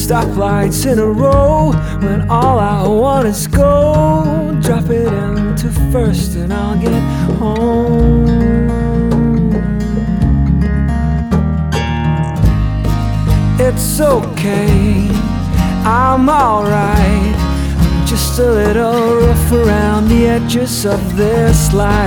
stoplights in a row when all I want is go. Drop it into first and I'll get home. It's okay, I'm alright. I'm just a little rough around the edges of this life.